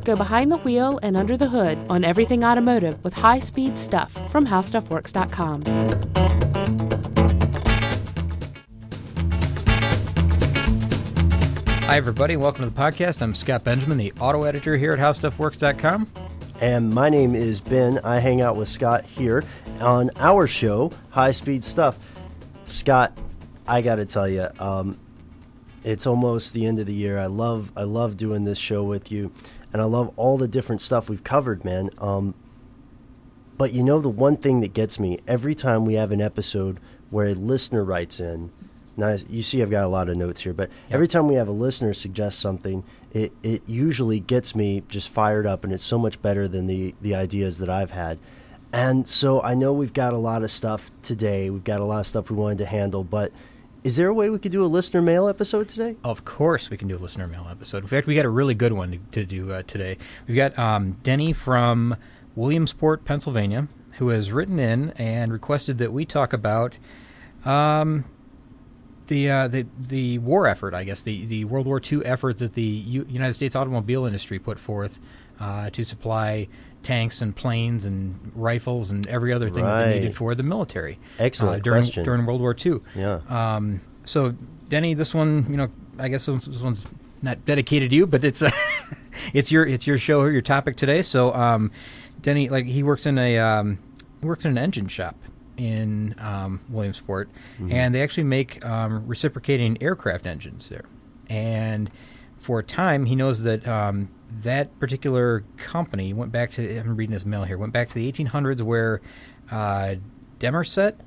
Go behind the wheel and under the hood on everything automotive with high-speed stuff from HowStuffWorks.com. Hi, everybody. Welcome to the podcast. I'm Scott Benjamin, the auto editor here at HowStuffWorks.com. And my name is Ben. I hang out with Scott here on our show, High Speed Stuff. Scott, I got to tell you, it's almost the end of the year. I love doing this show with you, and I love all the different stuff we've covered, man. But you know the one thing that gets me every time we have an episode where a listener writes in. Now, you see I've got a lot of notes here, but every time we have a listener suggest something, it usually gets me just fired up, and it's so much better than the ideas that I've had. And so I know we've got a lot of stuff today. We've got a lot of stuff we wanted to handle, but is there a way we could do a listener mail episode today? Of course we can do a listener mail episode. In fact, we got a really good one to do today. We've got Denny from Williamsport, Pennsylvania, who has written in and requested that we talk about the war effort, I guess, the World War II effort that the United States automobile industry put forth to supply tanks and planes and rifles and every other thing that they needed for the military. Excellent during World War II. Yeah. So, Denny, this one, I guess this one's not dedicated to you, but it's it's your show, your topic today. So, Denny, he works in an engine shop in Williamsport, and they actually make reciprocating aircraft engines there. And for a time, he knows that that particular company went back to, I'm reading his mail here, went back to the 1800s where Demerset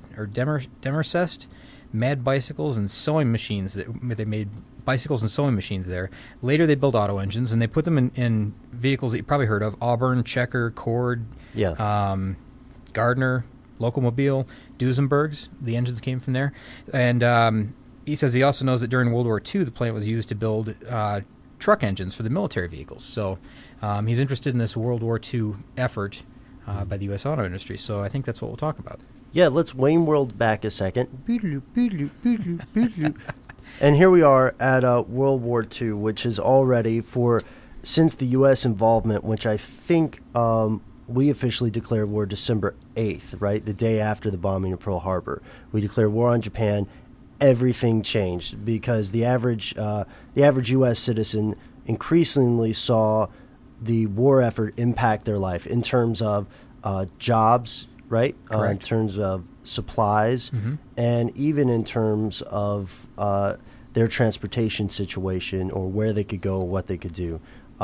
mad bicycles and sewing machines. They made bicycles and sewing machines there. Later, they built auto engines, and they put them in vehicles that you probably heard of: Auburn, Checker, Cord, Gardner, Locomobile, Duesenbergs. The engines came from there. And he says he also knows that during World War II, the plant was used to build truck engines for the military vehicles. So he's interested in this World War II effort by the U.S. auto industry. So I think that's what we'll talk about. Yeah, let's Wayne World back a second. And here we are at World War II, which is already since the U.S. involvement, which I think we officially declared war December 8th, right? The day after the bombing of Pearl Harbor. We declared war on Japan. Everything changed because the average U.S. citizen increasingly saw the war effort impact their life in terms of jobs, right? In terms of supplies, and even in terms of their transportation situation or where they could go or what they could do.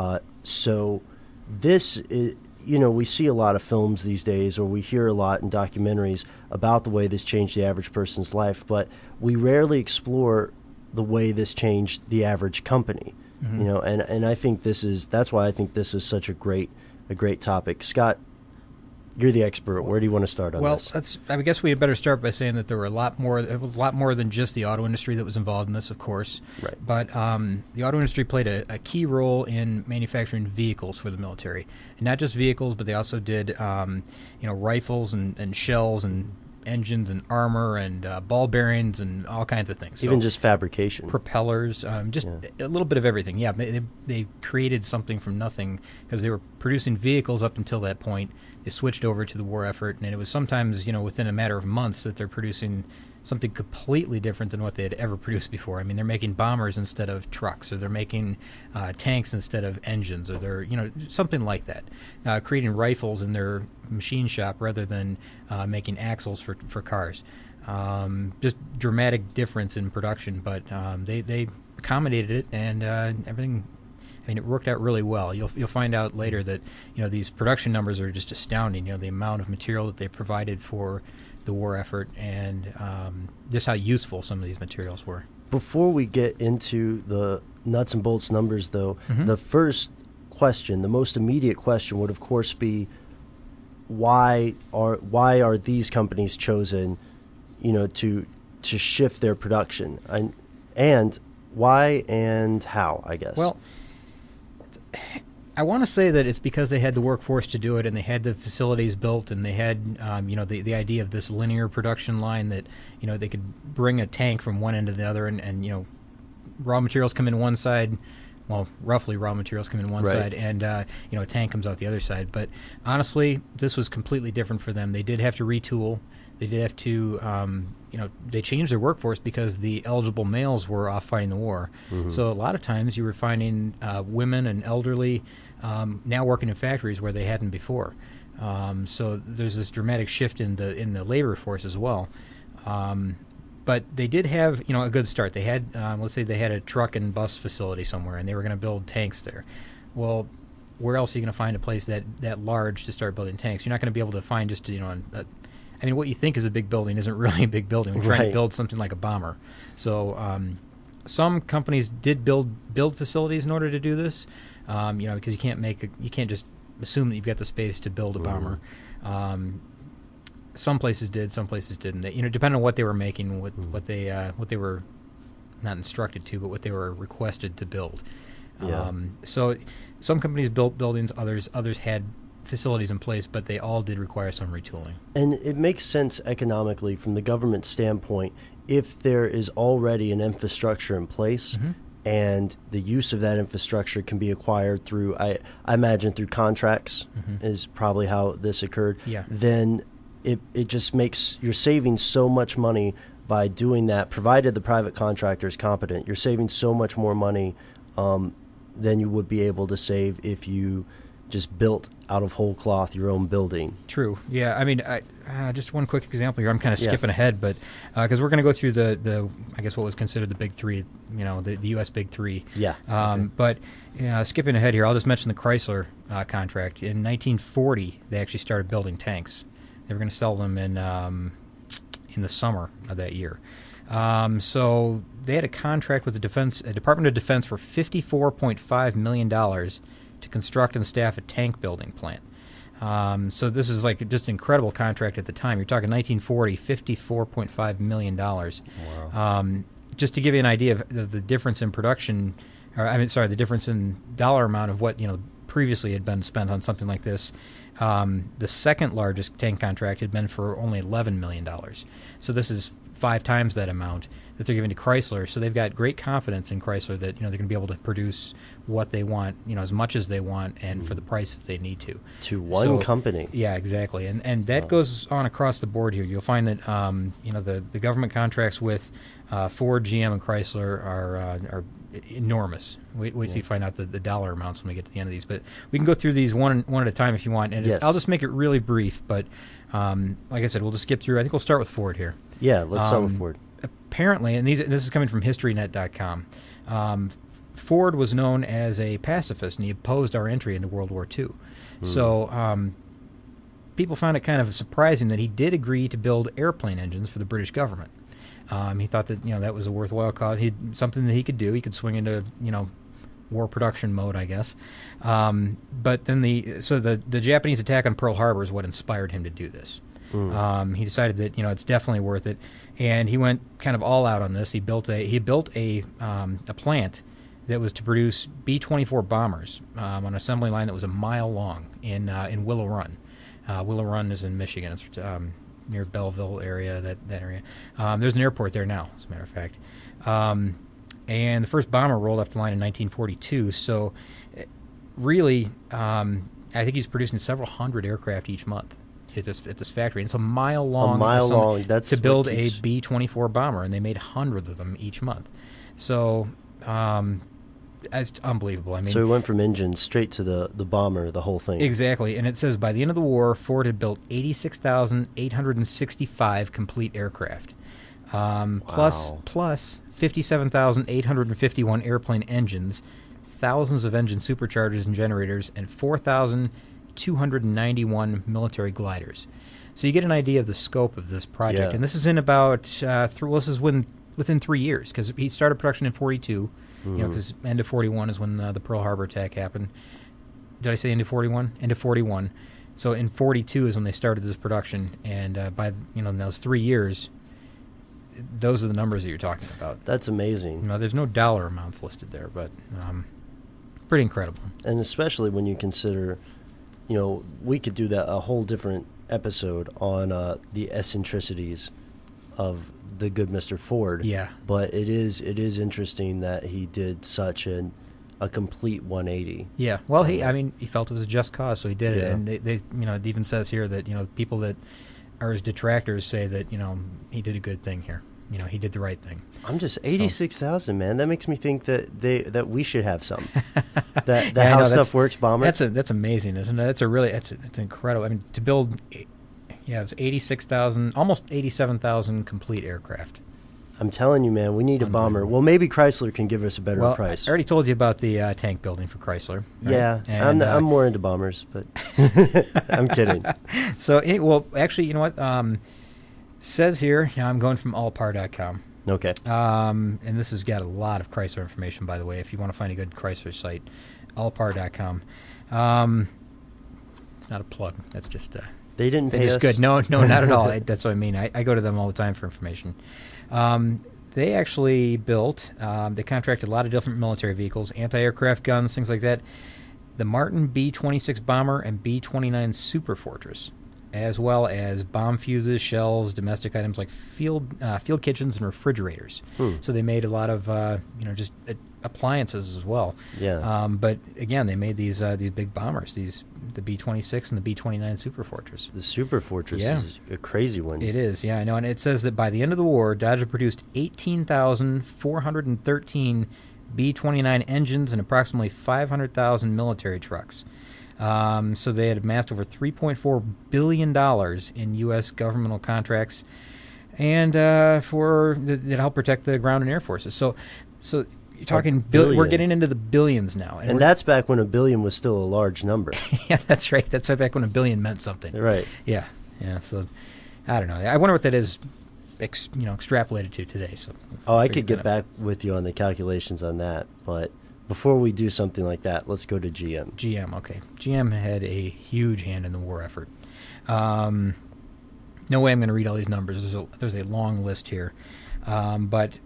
So this is, we see a lot of films these days, or we hear a lot in documentaries about the way this changed the average person's life, but we rarely explore the way this changed the average company. And I think that's why I think this is such a great topic. Scott, you're the expert. Where do you want to start on this? Well, I guess we had better start by saying that there were it was a lot more than just the auto industry that was involved in this, of course. Right. But the auto industry played a key role in manufacturing vehicles for the military. And not just vehicles, but they also did rifles and shells and engines and armor and ball bearings and all kinds of things. Even just fabrication. Propellers, a little bit of everything. Yeah, they created something from nothing because they were producing vehicles up until that point. They switched over to the war effort, and it was sometimes, within a matter of months that they're producing something completely different than what they had ever produced before. I mean, they're making bombers instead of trucks, or they're making tanks instead of engines, or they're, something like that. Creating rifles in their machine shop rather than making axles for cars. Just dramatic difference in production, but they accommodated it, and everything. I mean, it worked out really well. You'll find out later that these production numbers are just astounding. The amount of material that they provided for the war effort, and just how useful some of these materials were. Before we get into the nuts and bolts numbers, though, the first question, the most immediate question, would of course be why are these companies chosen, to shift their production, and why and how, I guess. Well, I want to say that it's because they had the workforce to do it, and they had the facilities built, and they had, the idea of this linear production line that, they could bring a tank from one end to the other, and raw materials come in one side, well, roughly raw materials come in one Right. side, and a tank comes out the other side. But honestly, this was completely different for them. They did have to retool. They did have to, they changed their workforce because the eligible males were off fighting the war. So a lot of times you were finding women and elderly now working in factories where they hadn't before. So there's this dramatic shift in the labor force as well. But they did have, a good start. They had, let's say they had a truck and bus facility somewhere, and they were going to build tanks there. Well, where else are you going to find a place that large to start building tanks? You're not going to be able to find just, what you think is a big building isn't really a big building. We're trying to build something like a bomber. So some companies did build facilities in order to do this, because you can't just assume that you've got the space to build a bomber. Some places did, some places didn't. They, depending on what they were making, what they were not instructed to, but what they were requested to build. Yeah. So some companies built buildings, others had facilities in place, but they all did require some retooling. And it makes sense economically from the government standpoint if there is already an infrastructure in place and the use of that infrastructure can be acquired through, I imagine through contracts is probably how this occurred, then it just makes, you're saving so much money by doing that, provided the private contractor is competent. You're saving so much more money than you would be able to save if you just built out of whole cloth your own building. True. Yeah. I mean, just one quick example here. I'm kind of skipping ahead, but because we're going to go through the I guess what was considered the big three, the U.S. big three. Yeah. But skipping ahead here, I'll just mention the Chrysler contract. In 1940, they actually started building tanks. They were going to sell them in the summer of that year. So they had a contract with the Department of Defense for $54.5 million to construct and staff a tank building plant. So this is like just an incredible contract at the time. You're talking 1940, $54.5 million. Wow. Just to give you an idea of the difference in production, the difference in dollar amount of what previously had been spent on something like this. The second largest tank contract had been for only $11 million. So this is 5 times that amount that they're giving to Chrysler. So they've got great confidence in Chrysler that they're going to be able to produce what they want, as much as they want, and for the price that they need to. To one company. Yeah, exactly, and that goes on across the board here. You'll find that the government contracts with Ford, GM, and Chrysler are enormous. Wait till you find out the dollar amounts when we get to the end of these. But we can go through these one at a time if you want. And I'll just make it really brief. But like I said, we'll just skip through. I think we'll start with Ford here. Yeah, let's start with Ford. Apparently, and this is coming from HistoryNet.com, Ford was known as a pacifist, and he opposed our entry into World War II. So people found it kind of surprising that he did agree to build airplane engines for the British government. He thought that that was a worthwhile cause. Something that he could do. He could swing into war production mode, I guess. But then the Japanese attack on Pearl Harbor is what inspired him to do this. He decided that it's definitely worth it, and he went kind of all out on this. He built a plant that was to produce B-24 bombers on an assembly line that was a mile long in Willow Run. Willow Run is in Michigan. It's near Belleville area, that area. There's an airport there now, as a matter of fact. And the first bomber rolled off the line in 1942. So really, I think he's producing several hundred aircraft each month at this factory. And it's a mile long. That's to build a B-24 bomber, and they made hundreds of them each month. So it's unbelievable. I mean, so he went from engines straight to the bomber, the whole thing. Exactly. And it says by the end of the war, Ford had built 86,865 complete aircraft, plus 57,851 airplane engines, thousands of engine superchargers and generators, and 4,291 military gliders. So you get an idea of the scope of this project. And this is in about within 3 years, because he started production in 42. Because end of 41 is when the Pearl Harbor attack happened. Did I say end of 41? End of 41. So in 42 is when they started this production, and by in those 3 years, those are the numbers that you're talking about. That's amazing. There's no dollar amounts listed there, but pretty incredible. And especially when you consider, we could do a whole different episode on the eccentricities of the good Mr. Ford. Yeah. But it is interesting that he did such an a complete 180. Yeah, well, he felt it was a just cause, so he did it. Yeah. And they it even says here that people that are his detractors say that he did a good thing here. He did the right thing. I'm just 86,000, man. That makes me think that we should have some. that Yeah, How Stuff Works bomber. That's amazing, isn't it? It's incredible. I mean, to build, it's 86,000, almost 87,000 complete aircraft. I'm telling you, man, we need a bomber. Well, maybe Chrysler can give us a better price. I already told you about the tank building for Chrysler. Right? Yeah, and, I'm more into bombers, but I'm kidding. So, actually, you know what? Says here, now I'm going from allpar.com. Okay. And this has got a lot of Chrysler information, by the way. If you want to find a good Chrysler site, allpar.com. It's not a plug. That's just they didn't pay us. Good. No, not at all. That's what I mean. I go to them all the time for information. They actually built, they contracted a lot of different military vehicles, anti-aircraft guns, things like that. The Martin B-26 bomber and B-29 Superfortress, as well as bomb fuses, shells, domestic items like field kitchens and refrigerators. So they made a lot of just appliances as well. Yeah. But again, they made these big bombers, the B-26 and the B-29 Superfortress. The Superfortress is a crazy one. It is, yeah, I know. And it says that by the end of the war, Dodge had produced 18,413 B-29 engines and approximately 500,000 military trucks. So they had amassed over $3.4 billion in U.S. governmental contracts and that help protect the ground and air forces. So you're talking we're getting into the billions now. And that's back when $1 billion was still a large number. Yeah, that's right. That's back when $1 billion meant something. Right. Yeah. So I don't know. I wonder what that is extrapolated to today. So I could get back with you on the calculations on that, but before we do something like that, let's go to GM. GM, okay. GM had a huge hand in the war effort. No way I'm going to read all these numbers. There's a long list here. But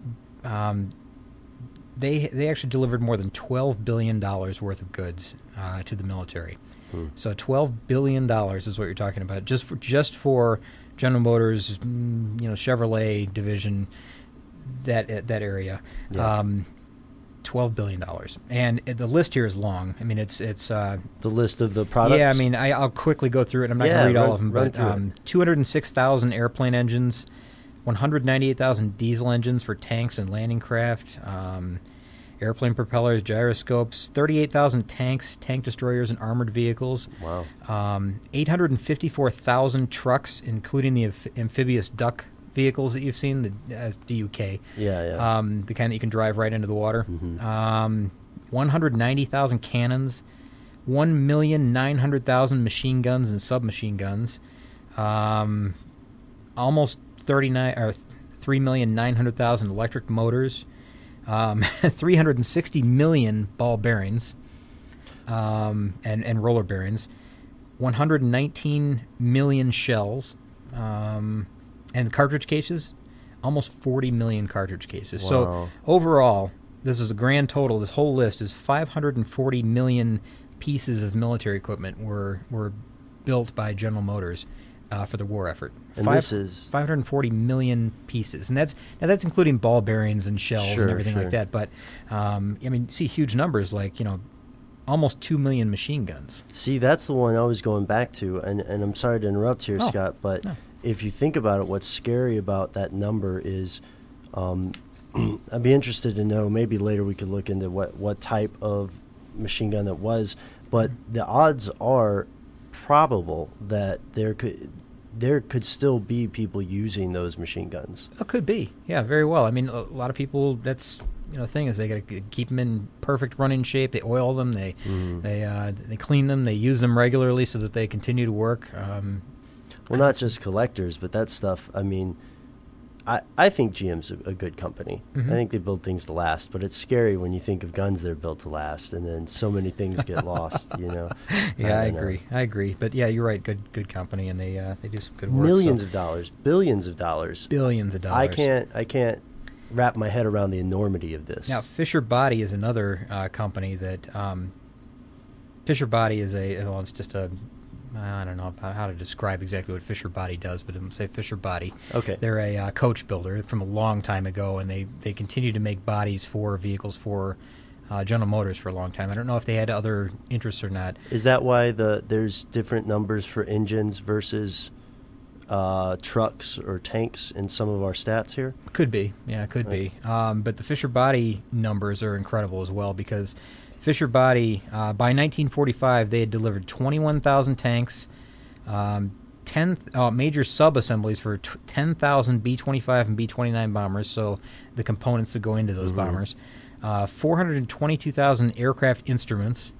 they actually delivered more than $12 billion worth of goods to the military. So $12 billion is what you're talking about, just for General Motors, Chevrolet division, that area. Yeah. $12 billion. And the list here is long. I mean, it's the list of the products? Yeah, I mean, I'll quickly go through it. I'm not going to read all of them, but 206,000 airplane engines, 198,000 diesel engines for tanks and landing craft, airplane propellers, gyroscopes, 38,000 tanks, tank destroyers, and armored vehicles. Wow. 854,000 trucks, including the amphibious duck vehicles that you've seen, the DUK. Yeah. The kind that you can drive right into the water. Mm-hmm. 190,000 cannons, 1,900,000 machine guns and submachine guns, almost 3,900,000 electric motors, 360 million ball bearings, and roller bearings, 119 million shells, and cartridge cases, almost 40 million cartridge cases. Wow. So overall, this is a grand total. This whole list is 540 million pieces of military equipment were built by General Motors for the war effort. And this is 540 million pieces, and that's including ball bearings and shells and everything like that. But see huge numbers like almost 2 million machine guns. See, that's the one I was going back to, and I'm sorry to interrupt here, Scott, but if you think about it, what's scary about that number is, I'd be interested to know, maybe later we could look into what type of machine gun it was, but the odds are probable that there could still be people using those machine guns. It could be, yeah, very well. I mean, a lot of people, that's the thing is they got to keep them in perfect running shape. They oil them, they clean them, they use them regularly so that they continue to work. Well, not just collectors, but that stuff. I mean, I think GM's a good company. Mm-hmm. I think they build things to last, but it's scary when you think of guns that are built to last, and then so many things get lost. Yeah, I agree. But yeah, you're right. Good company, and they do some good work. Millions of dollars, billions of dollars. I can't wrap my head around the enormity of this. Now, Fisher Body is another company that Fisher Body is it's just a. I don't know how to describe exactly what Fisher Body does, but I'm going to say Fisher Body. Okay. They're a coach builder from a long time ago, and they continue to make bodies for vehicles for General Motors for a long time. I don't know if they had other interests or not. Is that why there's different numbers for engines versus trucks or tanks in some of our stats here? Could be. Yeah, it could be. But the Fisher Body numbers are incredible as well, because Fisher Body, by 1945, they had delivered 21,000 tanks, 10 major sub-assemblies for 10,000 B-25 and B-29 bombers, so the components that go into those bombers, 422,000 aircraft instruments,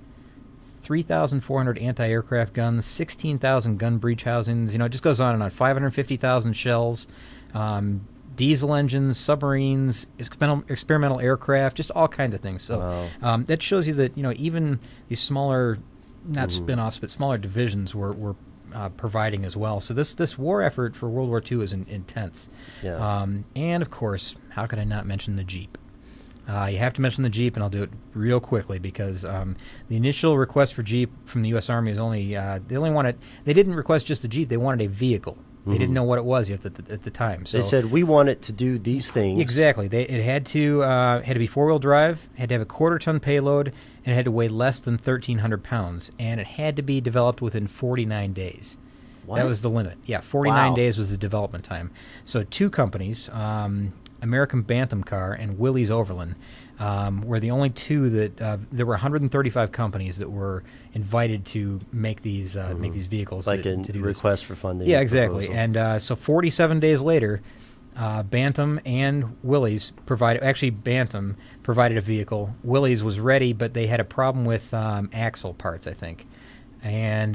3,400 anti-aircraft guns, 16,000 gun breech housings. It just goes on and on. 550,000 shells, diesel engines, submarines, experimental aircraft, just all kinds of things. So that shows you that even these smaller, not spin-offs, but smaller divisions were providing as well. So this war effort for World War II is intense. Yeah. And of course, how could I not mention the Jeep? You have to mention the Jeep, and I'll do it real quickly, because the initial request for Jeep from the U.S. Army is only they didn't request just the Jeep, they wanted a vehicle. They didn't know what it was yet at the time. So they said, we want it to do these things. Exactly. It had to be four-wheel drive, had to have a quarter-ton payload, and it had to weigh less than 1,300 pounds, and it had to be developed within 49 days. What? That was the limit. Yeah, 49 Wow. days was the development time. So two companies, American Bantam Car and Willys Overland, were the only two that there were 135 companies that were invited to make these vehicles. Like to a do request for funding. Yeah, exactly. proposal. And so 47 days later, Bantam and Willys Bantam provided a vehicle. Willys was ready, but they had a problem with axle parts, I think, and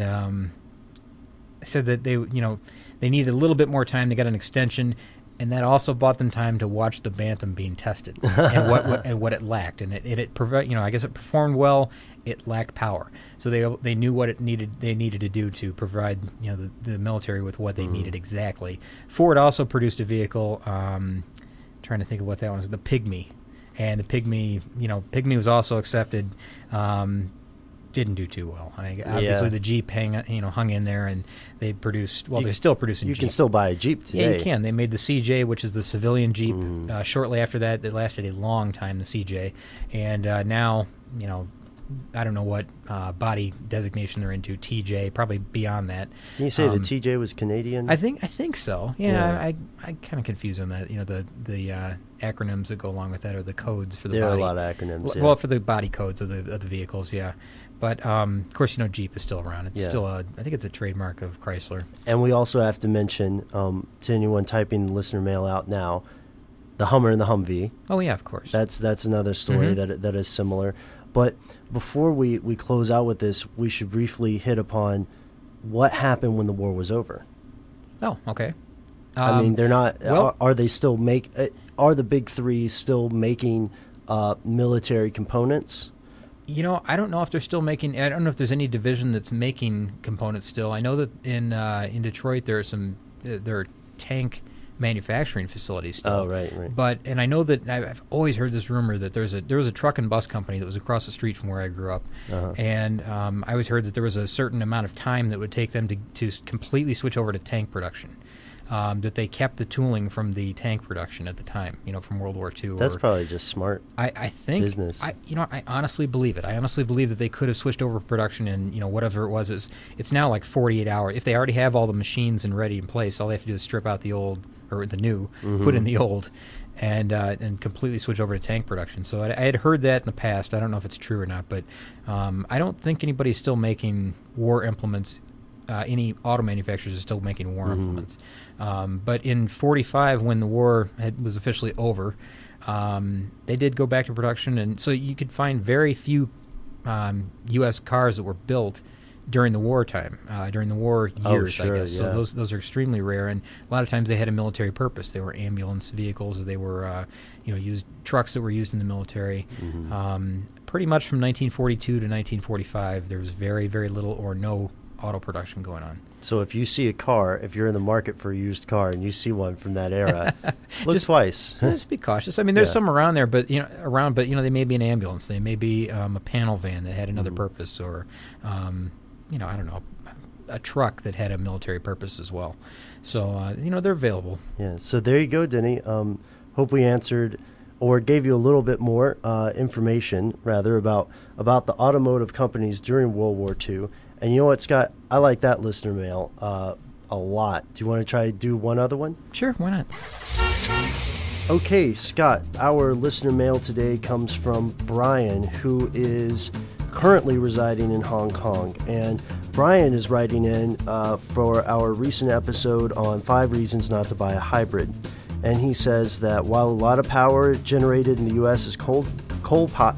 said that they needed a little bit more time. They got an extension. And that also bought them time to watch the Bantam being tested and what it lacked. And I guess it performed well. It lacked power, so they knew what they needed to do to provide the military with what they needed exactly. Ford also produced a vehicle. Trying to think of what that one was. The Pygmy, and the Pygmy was also accepted. Didn't do too well. Obviously, the Jeep hung in there, and they produced. Well, they're still producing. You Jeep. can still buy a Jeep today. Yeah, you can. They made the CJ, which is the civilian Jeep. Shortly after that, it lasted a long time, the CJ, and now I don't know what body designation they're into. TJ, probably beyond that. Can you say the TJ was Canadian? I think so. Yeah. I kind of confuse on that. The acronyms that go along with that, or the codes for the there body. are a lot of acronyms. Well, for the body codes of the vehicles, yeah. But of course, Jeep is still around. It's still I think it's a trademark of Chrysler. And we also have to mention to anyone typing listener mail out now, the Hummer and the Humvee. Oh yeah, of course. That's another story that is similar. But before we close out with this, we should briefly hit upon what happened when the war was over. Oh, okay. I mean, they're not. Well, are they still Are the big three still making military components? I don't know if they're still making. I don't know if there's any division that's making components still. I know that in Detroit there are tank manufacturing facilities still. Oh, right. And I know that I've always heard this rumor that there was a truck and bus company that was across the street from where I grew up, and I always heard that there was a certain amount of time that would take them to completely switch over to tank production. That they kept the tooling from the tank production at the time, from World War II. That's probably just smart. I think business. I honestly believe it. I honestly believe that they could have switched over production, and whatever it was, it's now like 48 hours. If they already have all the machines and ready in place, all they have to do is strip out the old or the new, put in the old, and completely switch over to tank production. So I had heard that in the past. I don't know if it's true or not, but I don't think anybody's still making war implements. Any auto manufacturers are still making war implements. But in 45, when the war was officially over, they did go back to production, and so you could find very few U.S. cars that were built during the wartime, during the war years, I guess. So those are extremely rare, and a lot of times they had a military purpose. They were ambulance vehicles, or they were used trucks that were used in the military. Pretty much from 1942 to 1945, there was very, very little or no auto production going on. So if you see a car, if you're in the market for a used car and you see one from that era, look twice. Just be cautious. I mean, there's some around there, but they may be an ambulance. They may be a panel van that had another purpose, or I don't know, a truck that had a military purpose as well. So they're available. Yeah. So there you go, Denny. Hope we answered or gave you a little bit more information, rather, about the automotive companies during World War II. And you know what, Scott? I like that listener mail a lot. Do you want to try to do one other one? Sure, why not? Okay, Scott, our listener mail today comes from Brian, who is currently residing in Hong Kong. And Brian is writing in for our recent episode on 5 reasons not to buy a hybrid. And he says that while a lot of power generated in the U.S. is coal-fired,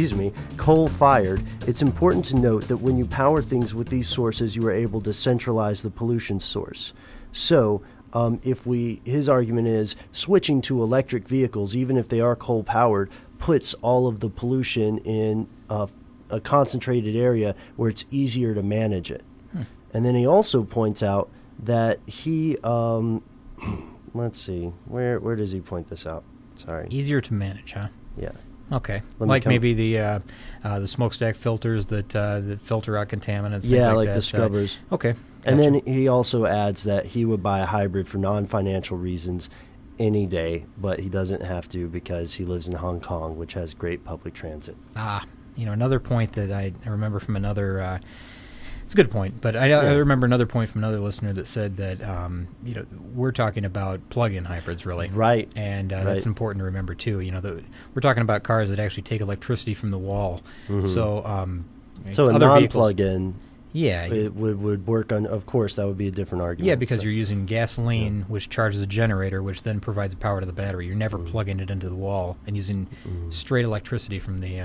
it's important to note that when you power things with these sources, you are able to centralize the pollution source. So, his argument is switching to electric vehicles, even if they are coal-powered, puts all of the pollution in a concentrated area where it's easier to manage it. And then he also points out that he, let's see, where does he point this out? Sorry. Easier to manage, huh? Yeah. Okay. Like maybe the smokestack filters that filter out contaminants. Yeah, like that. The scrubbers. Okay. And then he also adds that he would buy a hybrid for non-financial reasons any day, but he doesn't have to because he lives in Hong Kong, which has great public transit. Another point that I remember from another. It's a good point, but I remember another point from another listener that said that we're talking about plug-in hybrids, really, right? And that's important to remember too. We're talking about cars that actually take electricity from the wall. Mm-hmm. So a non-plug-in. Yeah, it would work on. Of course, that would be a different argument. Yeah, because you're using gasoline, which charges a generator, which then provides power to the battery. You're never plugging it into the wall and using straight electricity from the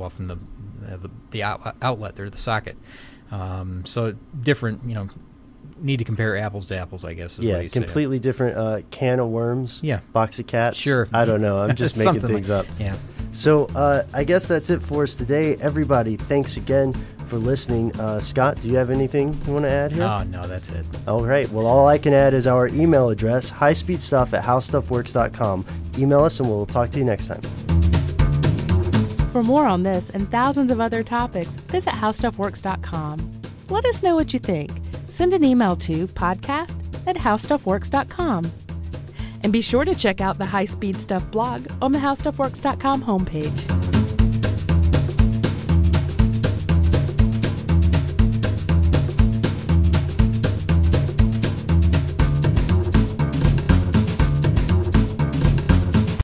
outlet there, the socket. So different. Need to compare apples to apples, I guess. Is what he's completely saying. Different can of worms. Yeah, box of cats. Sure. I don't know. I'm just making things up. Yeah. So I guess that's it for us today. Everybody, thanks again for listening. Scott, do you have anything you want to add here? Oh, no, that's it. All right. Well, all I can add is our email address, highspeedstuff@howstuffworks.com. Email us and we'll talk to you next time. For more on this and thousands of other topics, visit howstuffworks.com. Let us know what you think. Send an email to podcast@howstuffworks.com. And be sure to check out the High Speed Stuff blog on the howstuffworks.com homepage.